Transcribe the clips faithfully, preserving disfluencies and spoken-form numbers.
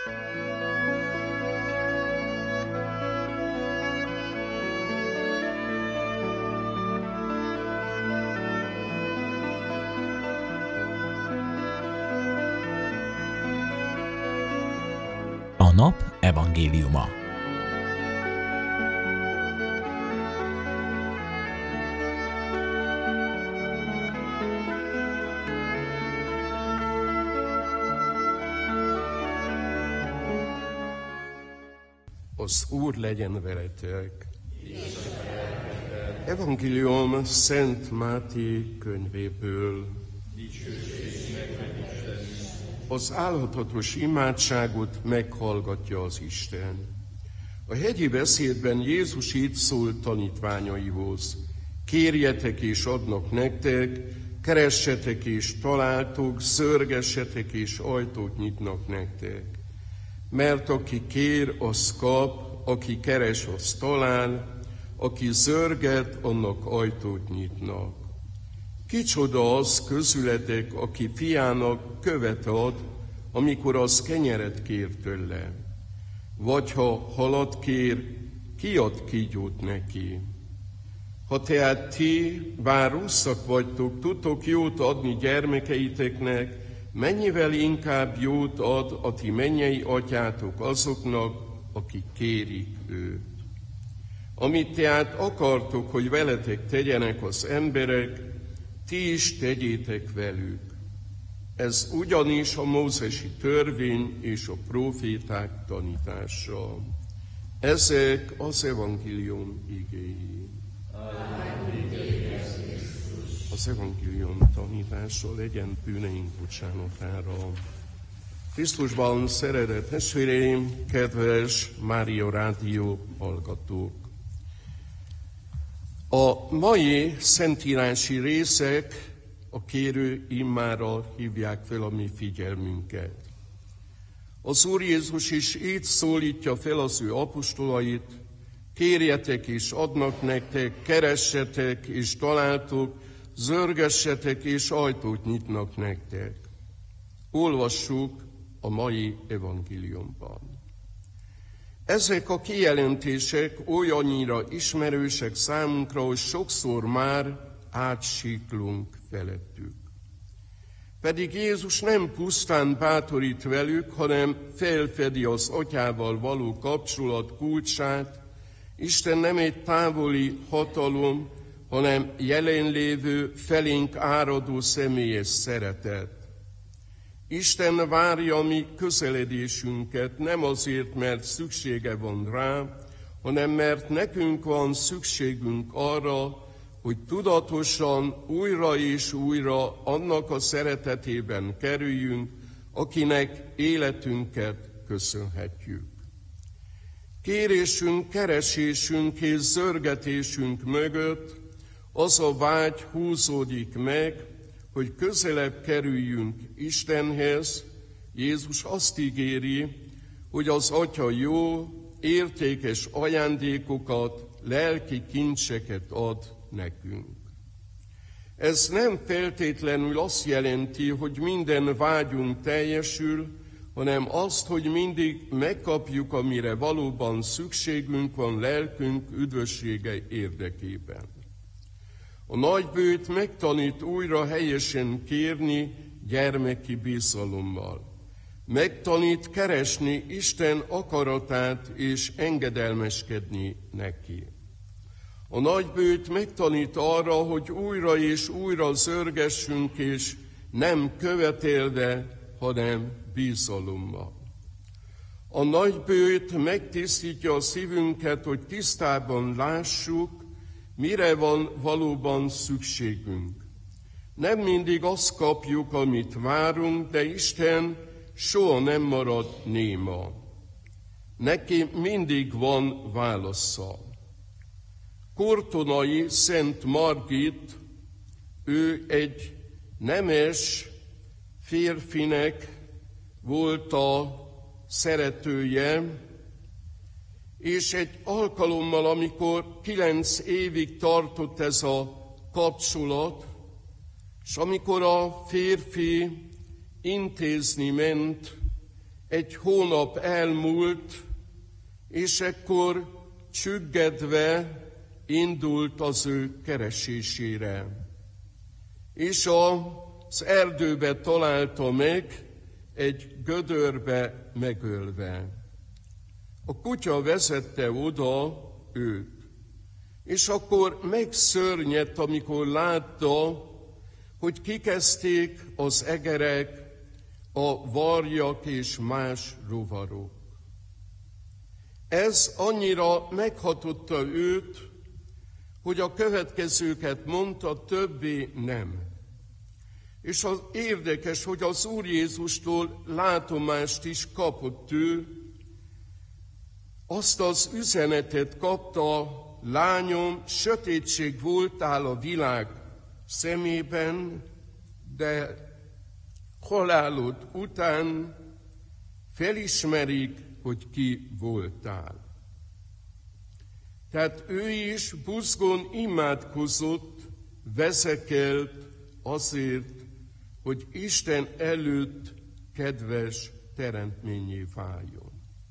A nap evangéliuma. Az Úr legyen veletek. Evangélium Szent Máté könyvéből. Az álhatatos imádságot meghallgatja az Isten. A hegyi beszédben Jézus így szólt tanítványaihoz: kérjetek és adnak nektek, keressetek és találtok, zörgessetek és ajtót nyitnak nektek. Mert aki kér, az kap, aki keres, az talál, aki zörget, annak ajtót nyitnak. Kicsoda az közületek, aki fiának követ ad, amikor az kenyeret kér tőle? Vagy ha halat kér, ki ad kígyót neki? Ha tehát ti, bár rosszak vagytok, tudtok jót adni gyermekeiteknek, mennyivel inkább jót ad a ti mennyei atyátok azoknak, akik kérik őt. Amit tehát akartok, hogy veletek tegyenek az emberek, ti is tegyétek velük. Ez ugyanis a mózesi törvény és a próféták tanítása. Ezek az evangélium igéi. Az evangélium tanítása legyen bűneink bocsánatára. Krisztusban szeretett testvéreim, kedves Mária Rádió hallgatók! A mai szentírási részek a kérő immára hívják fel a mi figyelmünket. Az Úr Jézus is így szólítja fel az ő apostolait: kérjetek és adnak nektek, keressetek és találtok, zörgessetek és ajtót nyitnak nektek. Olvassuk a mai evangéliumban. Ezek a kijelentések olyannyira ismerősek számunkra, hogy sokszor már átsiklunk felettük. Pedig Jézus nem pusztán bátorít velük, hanem felfedi az atyával való kapcsolat kulcsát. Isten nem egy távoli hatalom, hanem jelenlévő, felénk áradó személyes szeretet. Isten várja mi közeledésünket, nem azért, mert szüksége van rá, hanem mert nekünk van szükségünk arra, hogy tudatosan újra és újra annak a szeretetében kerüljünk, akinek életünket köszönhetjük. Kérésünk, keresésünk és zörgetésünk mögött az a vágy húzódik meg, hogy közelebb kerüljünk Istenhez. Jézus azt ígéri, hogy az Atya jó, értékes ajándékokat, lelki kincseket ad nekünk. Ez nem feltétlenül azt jelenti, hogy minden vágyunk teljesül, hanem azt, hogy mindig megkapjuk, amire valóban szükségünk van lelkünk üdvössége érdekében. A nagybőt megtanít újra helyesen kérni gyermeki bizalommal. Megtanít keresni Isten akaratát és engedelmeskedni neki. A nagybőt megtanít arra, hogy újra és újra zörgessünk, és nem követelve, hanem bizalommal. A nagybőt megtisztítja a szívünket, hogy tisztában lássuk, mire van valóban szükségünk. Nem mindig azt kapjuk, amit várunk, de Isten soha nem marad néma. Neki mindig van válasza. Kortonai Szent Margit, ő egy nemes férfinek volt a szeretője, és egy alkalommal, amikor kilenc évig tartott ez a kapcsolat, és amikor a férfi intézni ment, Egy hónap elmúlt, és ekkor csüggedve indult az ő keresésére. És az erdőbe találta meg, egy gödörbe megölve. A kutya vezette oda őt. És akkor megszörnyedt, amikor látta, hogy kikezdték az egerek, a varjak és más rovarok. Ez annyira meghatotta őt, hogy a következőket mondta, többé nem. És az érdekes, hogy az Úr Jézustól látomást is kapott ő, azt az üzenetet kapta, lányom, sötétség voltál a világ szemében, de halálod után felismerik, hogy ki voltál. Tehát ő is buzgón imádkozott, vezekelt azért, hogy Isten előtt kedves teremtménnyé váljon.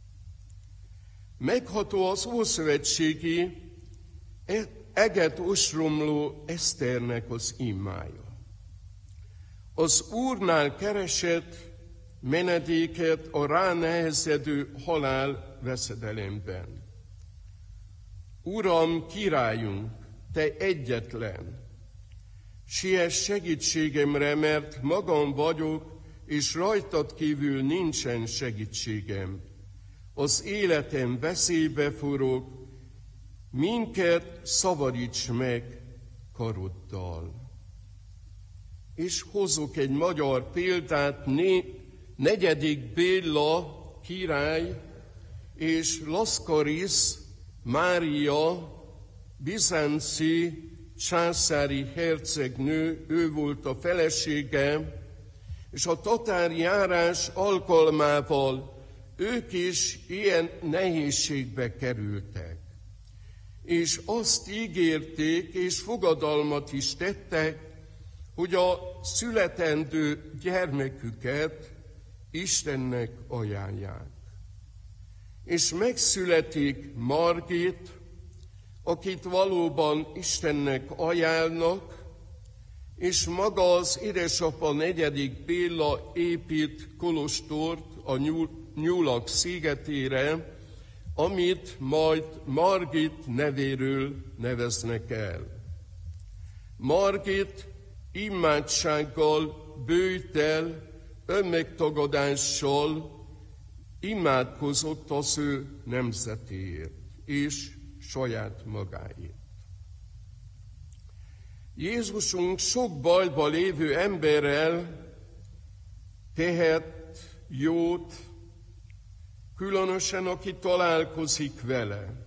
Megható az ószövetségi eget osromló Eszternek az imája. Az Úrnál keresett menedéket a ránehezedő halál veszedelemben. Uram, királyunk, te egyetlen, siess segítségemre, mert magam vagyok, és rajtad kívül nincsen segítségem. Az életem veszélybe forog, minket szabadíts meg karoddal. És hozok egy magyar példát, né, negyedik Béla király és Laszkaris Mária bizánci császári hercegnő, ő volt a felesége, és a tatárjárás alkalmával ők is ilyen nehézségbe kerültek. És azt ígérték, és fogadalmat is tettek, hogy a születendő gyermeküket Istennek ajánlják. És megszületik Margit, akit valóban Istennek ajánlnak, és maga az édesapa negyedik Béla épít kolostort a Nyulak szigetére, amit majd Margit nevéről neveznek el. Margit imádsággal, bőjtel, önmegtagadással imádkozott az ő nemzetéért és saját magáért. Jézusunk sok bajba lévő emberrel tehet jót, különösen aki találkozik vele.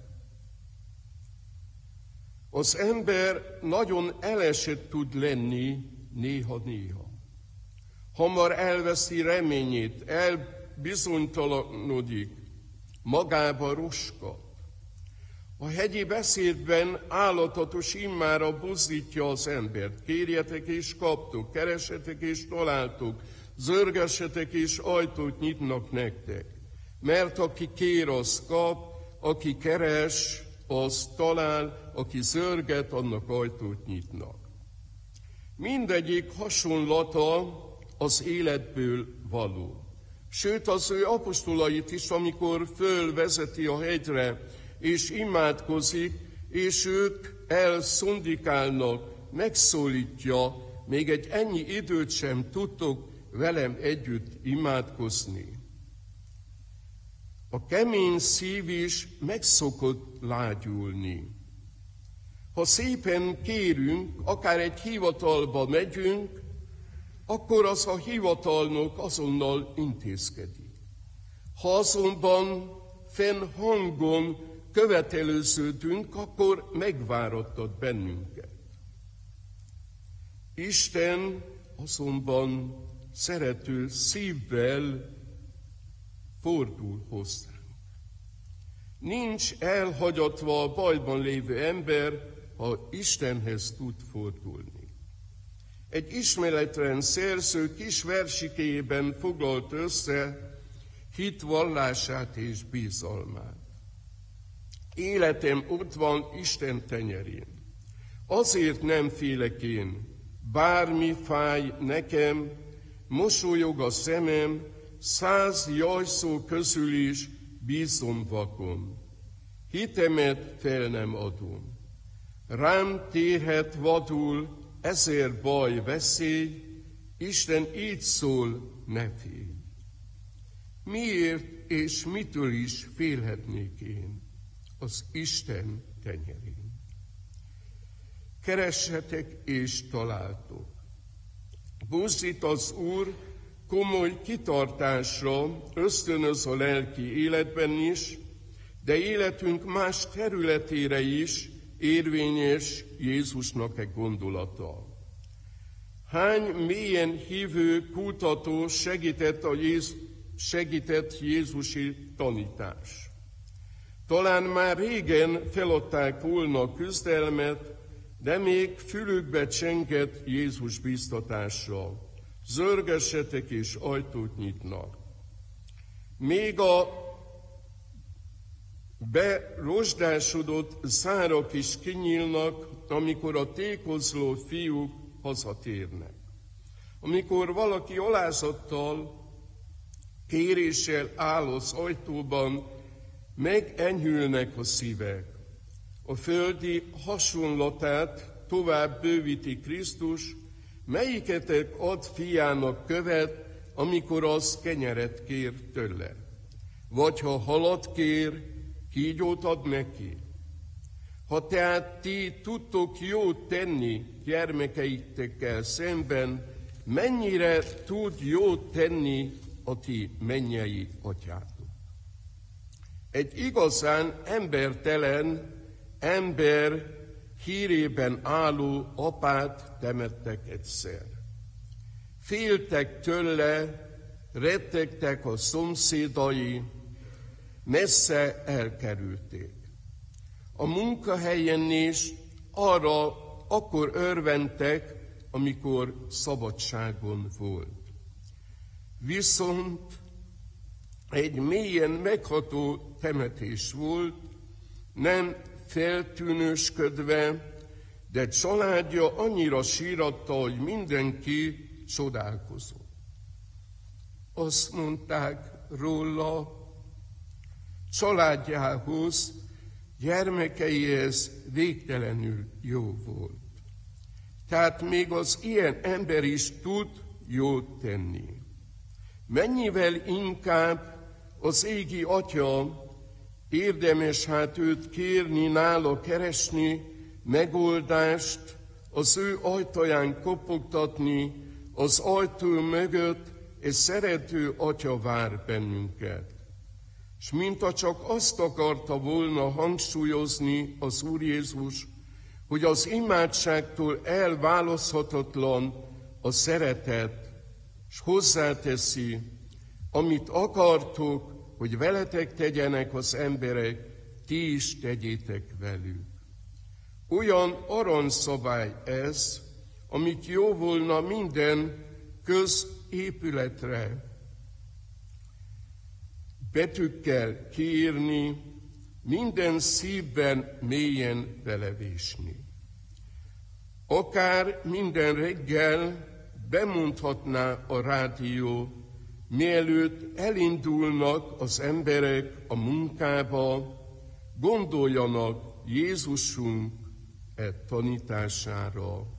Az ember nagyon elesett tud lenni néha-néha. Hamar elveszi reményét, elbizonytalanodik, magába roskad. A hegyi beszédben állatatos immára buzdítja az embert. Kérjetek és kaptok, keresetek és találtok, zörgessetek és ajtót nyitnak nektek. Mert aki kér, az kap, aki keres, az talál, aki zörget, annak ajtót nyitnak. Mindegyik hasonlata az életből való. Sőt, az ő apostolait is, amikor fölvezeti a hegyre, és imádkozik, és ők elszundikálnak, megszólítja, még egy ennyi időt sem tudtok velem együtt imádkozni. A kemény szív is meg szokott lágyulni. Ha szépen kérünk, akár egy hivatalba megyünk, akkor az a hivatalnok azonnal intézkedik. Ha azonban fenn hangon követelőződünk, akkor megvárattat bennünket. Isten azonban szerető szívvel fordul hozzánk. Nincs elhagyatva a bajban lévő ember, ha Istenhez tud fordulni. Egy ismeretlen szerző kis versikéjében foglalt össze hit vallását és bizalmát. Életem ott van Isten tenyerén. Azért nem félek én, bármi fáj nekem, mosolyog a szemem, száz jajszó közül is bízom vakon. Hitemet fel nem adom. Rám térhet vadul ezer baj, veszély, Isten így szól, ne félj. Miért és mitől is félhetnék én? Az Isten tenyerén. Keressetek és találtok. Buzdít az Úr komoly kitartásra, ösztönöz a lelki életben is, de életünk más területére is érvényes Jézusnak e gondolata. Hány mélyen hívő kutató segített, a Jézus, segített Jézusi tanítás? Talán már régen feladták volna a küzdelmet, de még fülükbe csengett Jézus biztatása. Zörgessetek és ajtót nyitnak. Még a berozsdásodott szárak is kinyílnak, amikor a tékozló fiúk hazatérnek. Amikor valaki alázattal, kéréssel áll az ajtóban, megenyhülnek a szívek. A földi hasonlatát tovább bővíti Krisztus, melyiketek ad fiának követ, amikor az kenyeret kér tőle. Vagy ha halat kér, kígyót ad neki. Ha tehát ti tudtok jót tenni gyermekeitekkel szemben, mennyire tud jót tenni a ti mennyei atyátok. Egy igazán embertelen ember hírében álló apát temettek egyszer. Féltek tőle, rettegtek a szomszédai, messze elkerülték. A munkahelyen is arra akkor örventek, amikor szabadságon volt. Viszont egy mélyen megható temetés volt, nem feltűnősködve, de családja annyira síratta, hogy mindenki csodálkozott. Azt mondták róla, családjához, gyermekeihez végtelenül jó volt. Tehát még az ilyen ember is tud jót tenni. Mennyivel inkább az égi Atya érdemes hát őt kérni, nála keresni, megoldást, az ő ajtaján kopogtatni, az ajtó mögött egy szerető Atya vár bennünket. S mintha csak azt akarta volna hangsúlyozni az Úr Jézus, hogy az imádságtól elválaszthatatlan a szeretet, s hozzáteszi, amit akartok, hogy veletek tegyenek az emberek, ti is tegyétek velük. Olyan aranyszabály ez, amit jó volna minden középületre betűkkel kiírni, minden szívben mélyen belevésni. Akár minden reggel bemondhatná a rádió, mielőtt elindulnak az emberek a munkába, gondoljanak Jézusunk e tanítására.